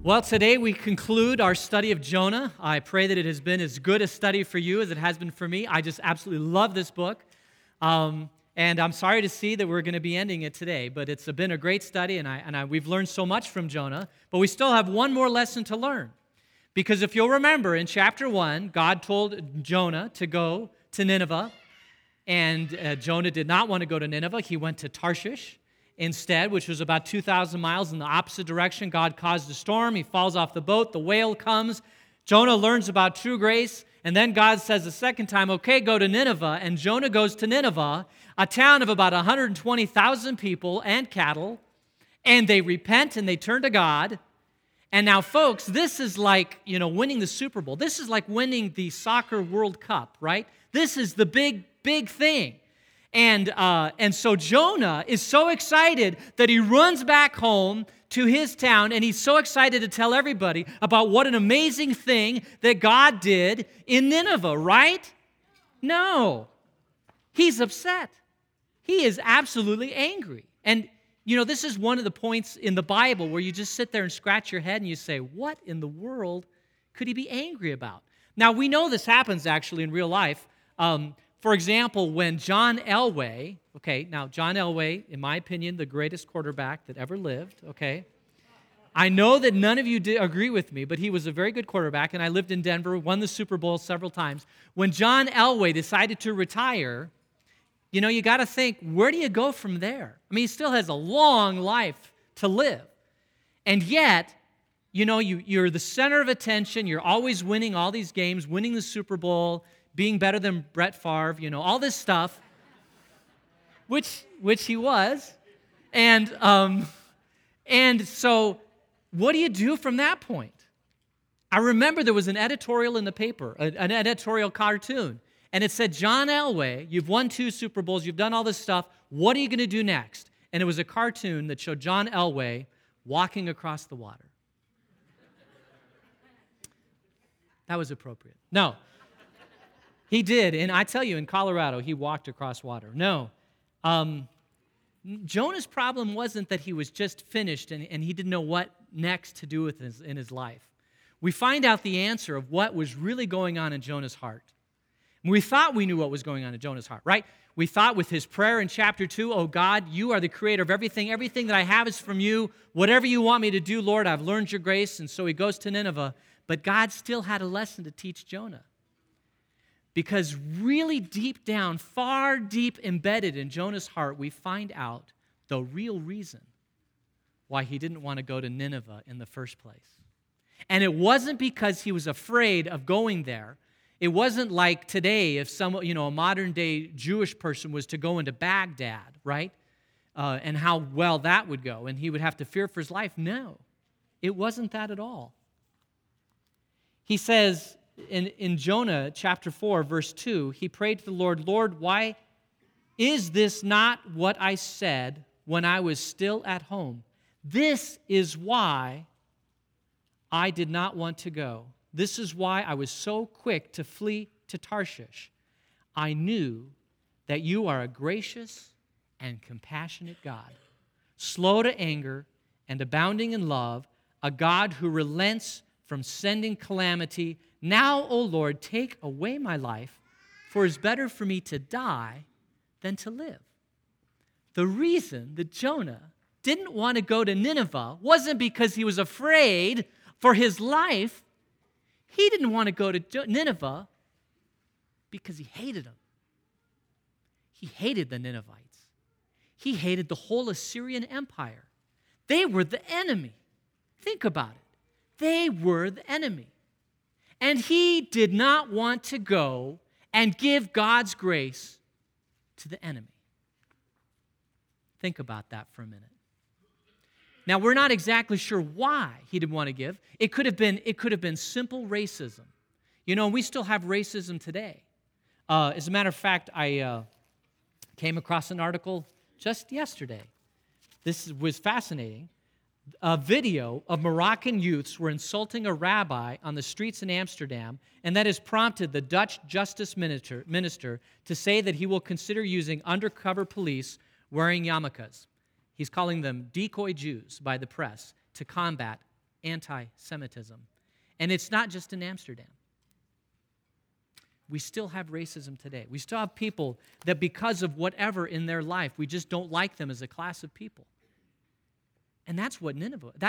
Well, today we conclude our study of Jonah. I pray that it has been as good a study for you as it has been for me. I just absolutely love this book. And I'm sorry to see that we're going to be ending it today, but it's been a great study, and we've learned so much from Jonah. But we still have one more lesson to learn. Because if you'll remember, in chapter 1, God told Jonah to go to Nineveh, and Jonah did not want to go to Nineveh. He went to Tarshish instead, which was about 2,000 miles in the opposite direction. God caused a storm. He falls off the boat. The whale comes. Jonah learns about true grace. And then God says the second time, okay, go to Nineveh. And Jonah goes to Nineveh, a town of about 120,000 people and cattle. And they repent and they turn to God. And now, folks, this is like, winning the Super Bowl. This is like winning the soccer World Cup, right? This is the big, big thing. And so Jonah is so excited that he runs back home to his town, and he's so excited to tell everybody about what an amazing thing that God did in Nineveh, right? No. He's upset. He is absolutely angry. And, this is one of the points in the Bible where you just sit there and scratch your head and you say, what in the world could he be angry about? Now, we know this happens actually in real life. For example, when John Elway, John Elway, in my opinion, the greatest quarterback that ever lived, I know that none of you agree with me, but he was a very good quarterback, and I lived in Denver, won the Super Bowl several times. When John Elway decided to retire, you got to think, where do you go from there? I mean, he still has a long life to live. And yet, you're the center of attention, you're always winning all these games, winning the Super Bowl, being better than Brett Favre, all this stuff, which he was. And so what do you do from that point? I remember there was an editorial in the paper, an editorial cartoon, and it said, John Elway, you've won 2 Super Bowls, you've done all this stuff, what are you going to do next? And it was a cartoon that showed John Elway walking across the water. That was appropriate. No. He did, and I tell you, in Colorado, he walked across water. No. Jonah's problem wasn't that he was just finished and he didn't know what next to do in his life. We find out the answer of what was really going on in Jonah's heart. We thought we knew what was going on in Jonah's heart, right? We thought with his prayer in chapter 2, oh God, you are the creator of everything. Everything that I have is from you. Whatever you want me to do, Lord, I've learned your grace. And so he goes to Nineveh. But God still had a lesson to teach Jonah. Because really deep down, far deep embedded in Jonah's heart, we find out the real reason why he didn't want to go to Nineveh in the first place. And it wasn't because he was afraid of going there. It wasn't like today if a modern-day Jewish person was to go into Baghdad, right? And how well that would go, and he would have to fear for his life. No, it wasn't that at all. He says, in Jonah chapter 4, verse 2, he prayed to the Lord, Lord, why is this not what I said when I was still at home? This is why I did not want to go. This is why I was so quick to flee to Tarshish. I knew that you are a gracious and compassionate God, slow to anger and abounding in love, a God who relents from sending calamity. Now, O Lord, take away my life, for it is better for me to die than to live. The reason that Jonah didn't want to go to Nineveh wasn't because he was afraid for his life. He didn't want to go to Nineveh because he hated them. He hated the Ninevites. He hated the whole Assyrian Empire. They were the enemy. Think about it. They were the enemy. And he did not want to go and give God's grace to the enemy. Think about that for a minute. Now, we're not exactly sure why he didn't want to give. It could have been simple racism. We still have racism today. As a matter of fact, I came across an article just yesterday. This was fascinating. A video of Moroccan youths were insulting a rabbi on the streets in Amsterdam, and that has prompted the Dutch justice minister to say that he will consider using undercover police wearing yarmulkes. He's calling them decoy Jews by the press to combat anti-Semitism. And it's not just in Amsterdam. We still have racism today. We still have people that because of whatever in their life, we just don't like them as a class of people. And that's what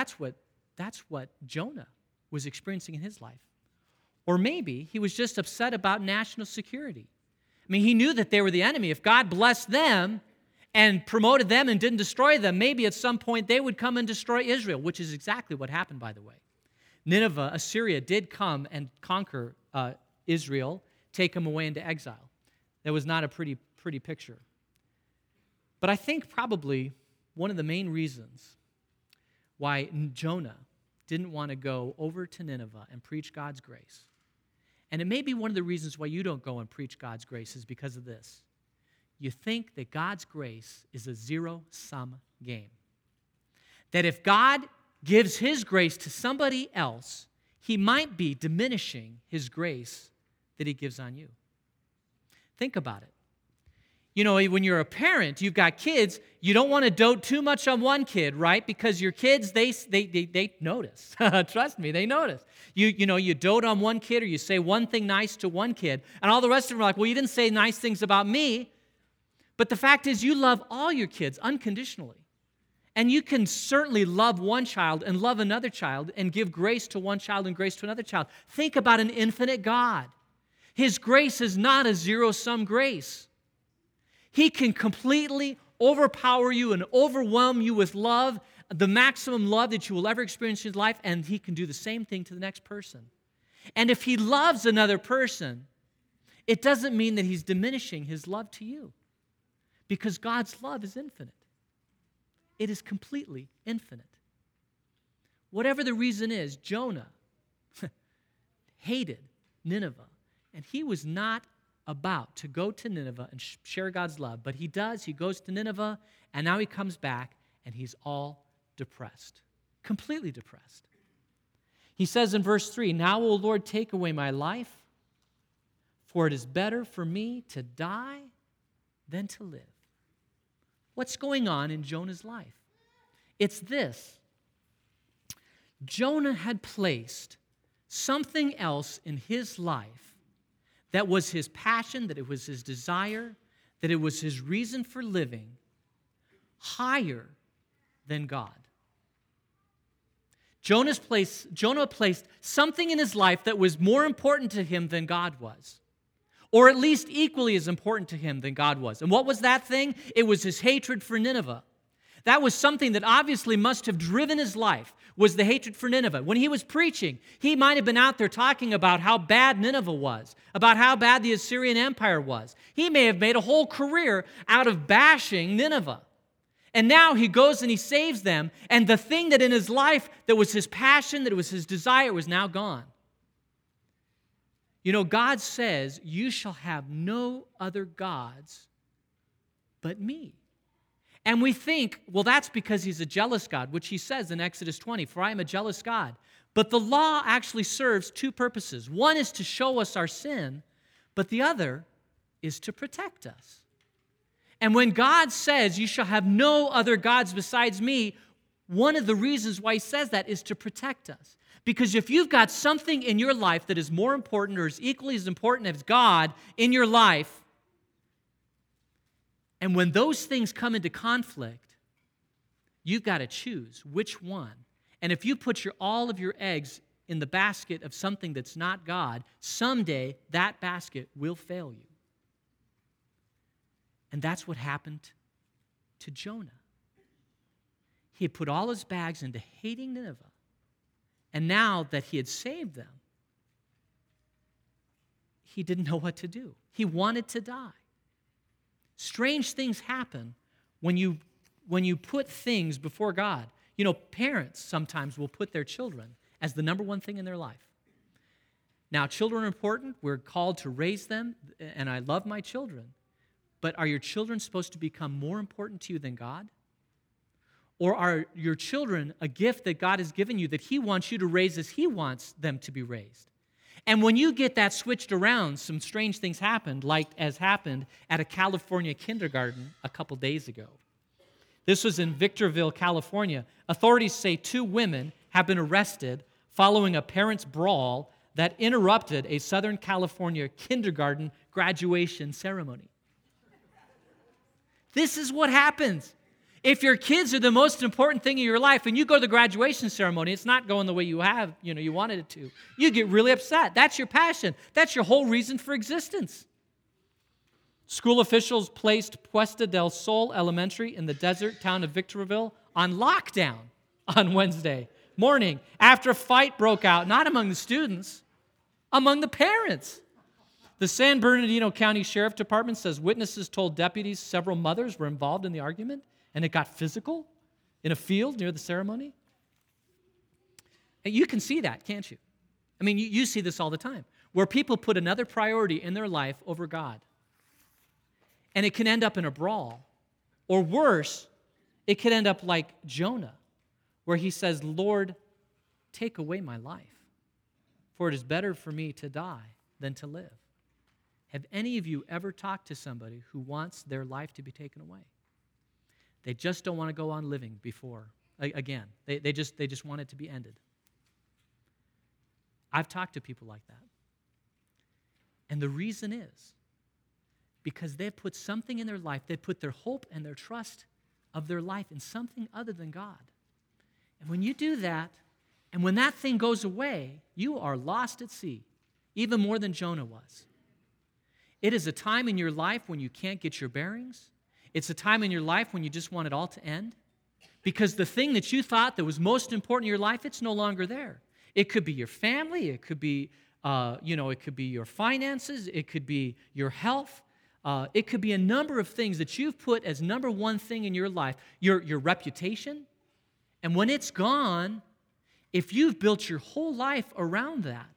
Jonah was experiencing in his life. Or maybe he was just upset about national security. I mean, he knew that they were the enemy. If God blessed them and promoted them and didn't destroy them, maybe at some point they would come and destroy Israel, which is exactly what happened, by the way. Nineveh, Assyria, did come and conquer Israel, take them away into exile. That was not a pretty picture. But I think probably one of the main reasons why Jonah didn't want to go over to Nineveh and preach God's grace, and it may be one of the reasons why you don't go and preach God's grace, is because of this. You think that God's grace is a zero-sum game. That if God gives his grace to somebody else, he might be diminishing his grace that he gives on you. Think about it. You know, when you're a parent, you've got kids, you don't want to dote too much on one kid, right? Because your kids, they notice. Trust me, they notice. You dote on one kid or you say one thing nice to one kid, and all the rest of them are like, well, you didn't say nice things about me. But the fact is, you love all your kids unconditionally. And you can certainly love one child and love another child and give grace to one child and grace to another child. Think about an infinite God. His grace is not a zero-sum grace. He can completely overpower you and overwhelm you with love, the maximum love that you will ever experience in your life, and he can do the same thing to the next person. And if he loves another person, it doesn't mean that he's diminishing his love to you, because God's love is infinite. It is completely infinite. Whatever the reason is, Jonah hated Nineveh, and he was not about to go to Nineveh and share God's love, but he does. He goes to Nineveh, and now he comes back, and he's all depressed, completely depressed. He says in verse 3, "Now, O Lord, take away my life, for it is better for me to die than to live." What's going on in Jonah's life? It's this. Jonah had placed something else in his life that was his passion, that it was his desire, that it was his reason for living, higher than God. Jonah placed something in his life that was more important to him than God was, or at least equally as important to him than God was. And what was that thing? It was his hatred for Nineveh. That was something that obviously must have driven his life, was the hatred for Nineveh. When he was preaching, he might have been out there talking about how bad Nineveh was, about how bad the Assyrian Empire was. He may have made a whole career out of bashing Nineveh. And now he goes and he saves them, and the thing that in his life that was his passion, that was his desire, was now gone. You know, God says, "You shall have no other gods but me." And we think, well, that's because he's a jealous God, which he says in Exodus 20, "For I am a jealous God." But the law actually serves two purposes. One is to show us our sin, but the other is to protect us. And when God says, "You shall have no other gods besides me," one of the reasons why he says that is to protect us. Because if you've got something in your life that is more important or is equally as important as God in your life, and when those things come into conflict, you've got to choose which one. And if you put all of your eggs in the basket of something that's not God, someday that basket will fail you. And that's what happened to Jonah. He had put all his bags into hating Nineveh. And now that he had saved them, he didn't know what to do. He wanted to die. Strange things happen when you put things before God. You know, parents sometimes will put their children as the number one thing in their life. Now, children are important. We're called to raise them, and I love my children. But are your children supposed to become more important to you than God? Or are your children a gift that God has given you that he wants you to raise as he wants them to be raised? And when you get that switched around, some strange things happened, like as happened at a California kindergarten a couple days ago. This was in Victorville, California. Authorities say 2 women have been arrested following a parents' brawl that interrupted a Southern California kindergarten graduation ceremony. This is what happens. If your kids are the most important thing in your life and you go to the graduation ceremony, it's not going the way you wanted it to. You get really upset. That's your passion. That's your whole reason for existence. School officials placed Puesta del Sol Elementary in the desert town of Victorville on lockdown on Wednesday morning after a fight broke out, not among the students, among the parents. The San Bernardino County Sheriff Department says witnesses told deputies several mothers were involved in the argument, and it got physical in a field near the ceremony. And you can see that, can't you? I mean, you see this all the time, where people put another priority in their life over God. And it can end up in a brawl. Or worse, it could end up like Jonah, where he says, Lord, take away my life, for it is better for me to die than to live. Have any of you ever talked to somebody who wants their life to be taken away? They just don't want to go on living again. They just want it to be ended. I've talked to people like that. And the reason is because they've put something in their life, they put their hope and their trust of their life in something other than God. And when you do that, and when that thing goes away, you are lost at sea, even more than Jonah was. It is a time in your life when you can't get your bearings. It's a time in your life when you just want it all to end. Because the thing that you thought that was most important in your life, it's no longer there. It could be your family. It could be, it could be your finances. It could be your health. It could be a number of things that you've put as number one thing in your life. Your reputation. And when it's gone, if you've built your whole life around that,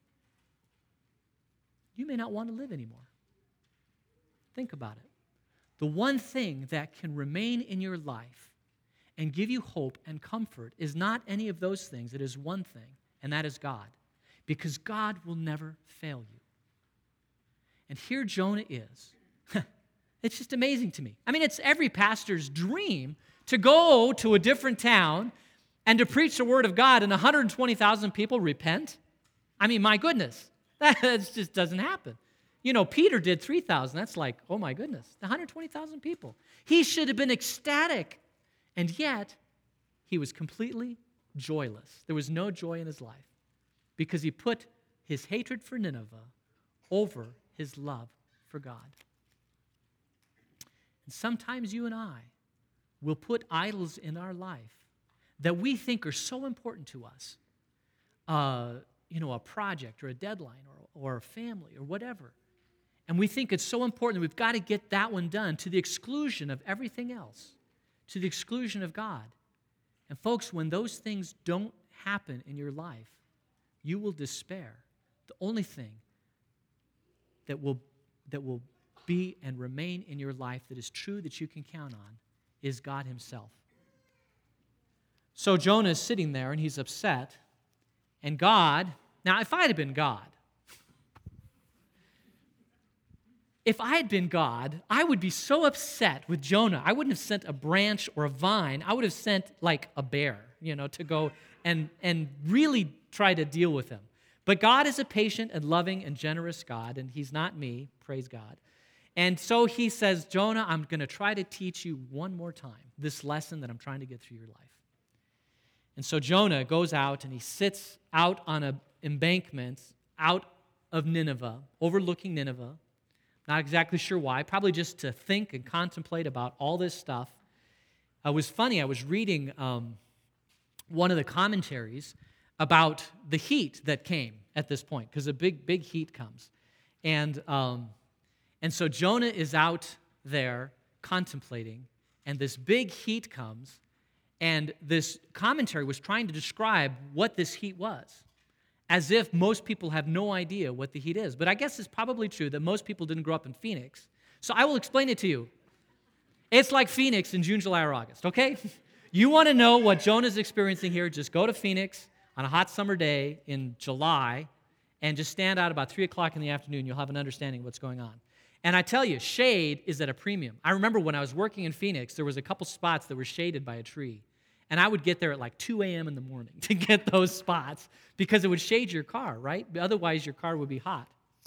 you may not want to live anymore. Think about it. The one thing that can remain in your life and give you hope and comfort is not any of those things. It is one thing, and that is God. Because God will never fail you. And here Jonah is. It's just amazing to me. I mean, it's every pastor's dream to go to a different town and to preach the word of God and 120,000 people repent. I mean, my goodness, that just doesn't happen. You know, Peter did 3,000. That's like, oh my goodness, 120,000 people. He should have been ecstatic. And yet, he was completely joyless. There was no joy in his life because he put his hatred for Nineveh over his love for God. And sometimes you and I will put idols in our life that we think are so important to us. A project or a deadline or a family or whatever. And we think it's so important that we've got to get that one done to the exclusion of everything else, to the exclusion of God. And folks, when those things don't happen in your life, you will despair. The only thing that will be and remain in your life that is true that you can count on is God himself. So Jonah is sitting there and he's upset. And God, now if I had been God, I would be so upset with Jonah. I wouldn't have sent a branch or a vine. I would have sent like a bear, to go and really try to deal with him. But God is a patient and loving and generous God, and he's not me, praise God. And so he says, Jonah, I'm going to try to teach you one more time this lesson that I'm trying to get through your life. And so Jonah goes out and he sits out on an embankment out of Nineveh, overlooking Nineveh. Not exactly sure why, probably just to think and contemplate about all this stuff. It was funny, I was reading one of the commentaries about the heat that came at this point, because a big heat comes. And so Jonah is out there contemplating, and this big heat comes, and this commentary was trying to describe what this heat was, as if most people have no idea what the heat is. But I guess it's probably true that most people didn't grow up in Phoenix. So I will explain it to you. It's like Phoenix in June, July, or August, okay? You want to know what Jonah's experiencing here, just go to Phoenix on a hot summer day in July and just stand out about 3 o'clock in the afternoon. You'll have an understanding of what's going on. And I tell you, shade is at a premium. I remember when I was working in Phoenix, there was a couple spots that were shaded by a tree. And I would get there at like 2 a.m. in the morning to get those spots because it would shade your car, right? Otherwise, your car would be hot.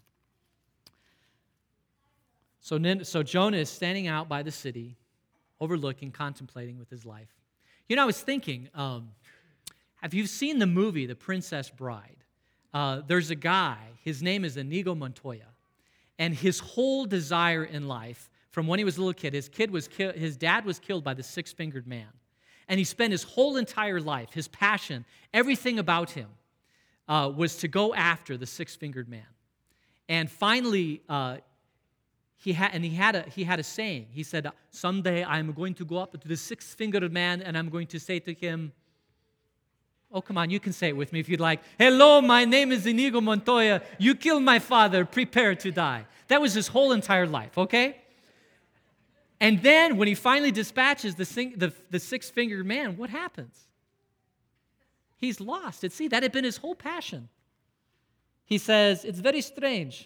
So Jonah is standing out by the city, overlooking, contemplating with his life. You know, I was thinking, have you seen the movie, The Princess Bride? There's a guy, his name is Inigo Montoya, and his whole desire in life, from when he was a little kid, his dad was killed by the six-fingered man. And he spent his whole entire life, his passion, everything about him was to go after the six-fingered man. And finally, he had a saying. He said, someday I'm going to go up to the six-fingered man and I'm going to say to him, oh, come on, you can say it with me if you'd like. Hello, my name is Inigo Montoya. You killed my father. Prepare to die. That was his whole entire life, okay? And then when he finally dispatches the six-fingered man, what happens? He's lost. See, that had been his whole passion. He says, it's very strange.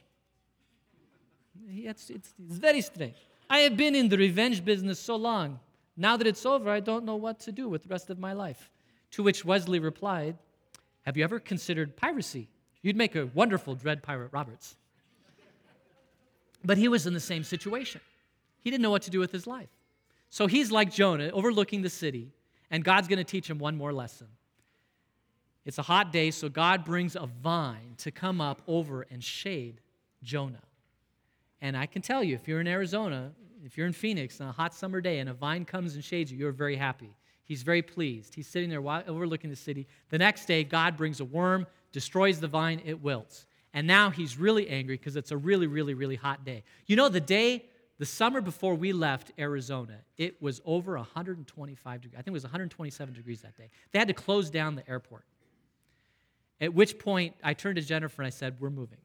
It's very strange. I have been in the revenge business so long. Now that it's over, I don't know what to do with the rest of my life. To which Wesley replied, have you ever considered piracy? You'd make a wonderful Dread Pirate Roberts. But he was in the same situation. He didn't know what to do with his life. So he's like Jonah, overlooking the city, and God's going to teach him one more lesson. It's a hot day, so God brings a vine to come up over and shade Jonah. And I can tell you, if you're in Arizona, if you're in Phoenix on a hot summer day and a vine comes and shades you, you're very happy. He's very pleased. He's sitting there overlooking the city. The next day, God brings a worm, destroys the vine, it wilts. And now he's really angry because it's a really, really, really hot day. You know, the summer before we left Arizona, it was over 125 degrees. I think it was 127 degrees that day. They had to close down the airport. At which point, I turned to Jennifer and I said, we're moving.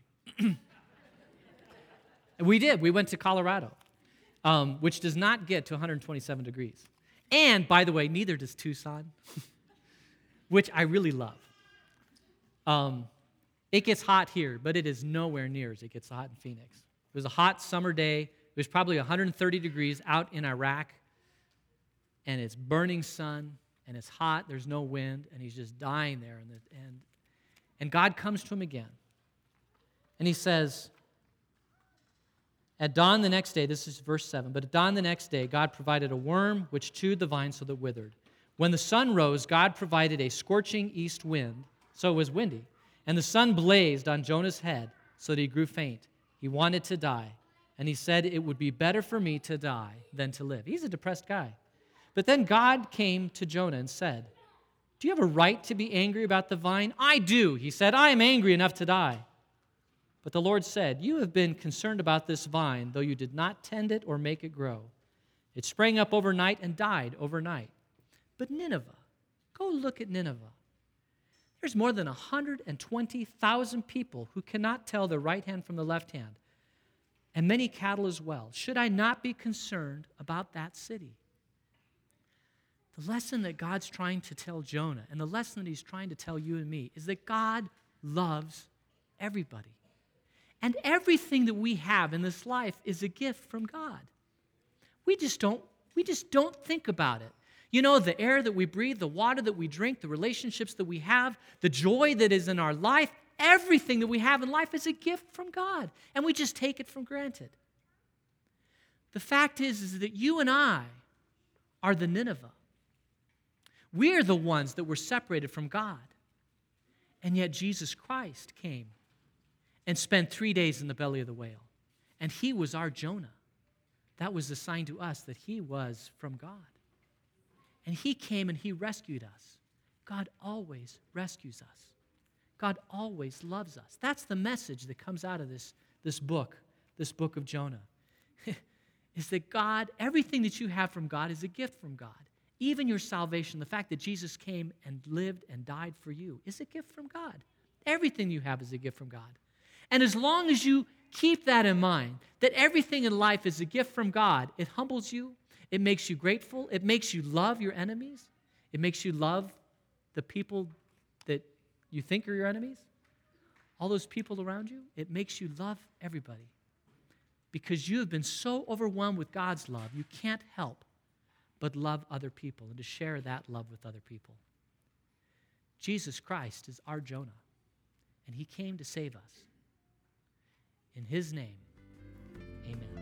And we did. We went to Colorado, which does not get to 127 degrees. And, by the way, neither does Tucson, which I really love. It gets hot here, but it is nowhere near as it gets hot in Phoenix. It was a hot summer day. It was probably 130 degrees out in Iraq, and it's burning sun, and it's hot. There's no wind, and he's just dying there. And God comes to him again, and he says, at dawn the next day, this is verse 7, but at dawn the next day, God provided a worm which chewed the vine so that it withered. When the sun rose, God provided a scorching east wind, so it was windy, and the sun blazed on Jonah's head so that he grew faint. He wanted to die, and he said, it would be better for me to die than to live. He's a depressed guy. But then God came to Jonah and said, do you have a right to be angry about the vine? I do, he said. I am angry enough to die. But the Lord said, you have been concerned about this vine, though you did not tend it or make it grow. It sprang up overnight and died overnight. But Nineveh, go look at Nineveh. There's more than 120,000 people who cannot tell the right hand from the left hand, and many cattle as well. Should I not be concerned about that city? The lesson that God's trying to tell Jonah, and the lesson that he's trying to tell you and me, is that God loves everybody. And everything that we have in this life is a gift from God. We just don't think about it. You know, the air that we breathe, the water that we drink, the relationships that we have, the joy that is in our life, everything that we have in life is a gift from God. And we just take it for granted. The fact is that you and I are the Nineveh. We are the ones that were separated from God. And yet Jesus Christ came and spent 3 days in the belly of the whale. And he was our Jonah. That was the sign to us that he was from God. And he came and he rescued us. God always rescues us. God always loves us. That's the message that comes out of this book of Jonah. Is that God, everything that you have from God is a gift from God. Even your salvation, the fact that Jesus came and lived and died for you, is a gift from God. Everything you have is a gift from God. And as long as you keep that in mind, that everything in life is a gift from God, it humbles you, it makes you grateful, it makes you love your enemies, it makes you love the people that you think are your enemies, all those people around you, it makes you love everybody. Because you have been so overwhelmed with God's love, you can't help but love other people and to share that love with other people. Jesus Christ is our Jonah, and he came to save us. In his name, amen.